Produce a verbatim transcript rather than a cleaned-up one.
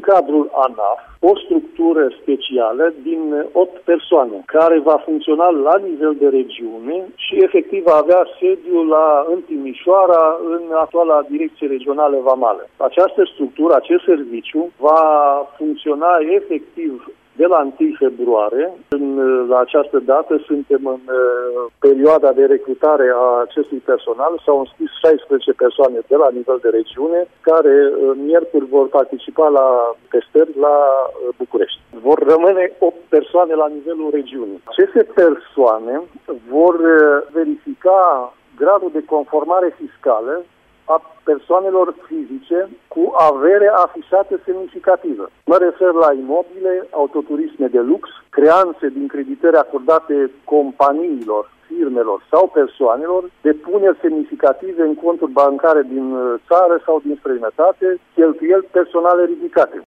cadrul ANAF o structură specială din opt persoane, care va funcționa la nivel de regiune și efectiv va avea sediu la, în Timișoara, în actuala Direcție Regională Vamală. Această structură, acest serviciu, va funcționa efectiv de la întâi februarie. În, la această dată suntem în uh, perioada de recrutare a acestui personal. S-au înscris șaisprezece persoane de la nivel de regiune, care uh, miercuri vor participa la testări la uh, București. Vor rămâne opt persoane la nivelul regiunii. Aceste persoane vor uh, verifica gradul de conformare fiscală a persoanelor fizice cu avere afișată semnificativă. Mă refer la imobile, autoturisme de lux, creanțe din creditări acordate companiilor, firmelor sau persoanelor, depuneri semnificative în conturi bancare din țară sau din străinătate, cheltuieli personale ridicate.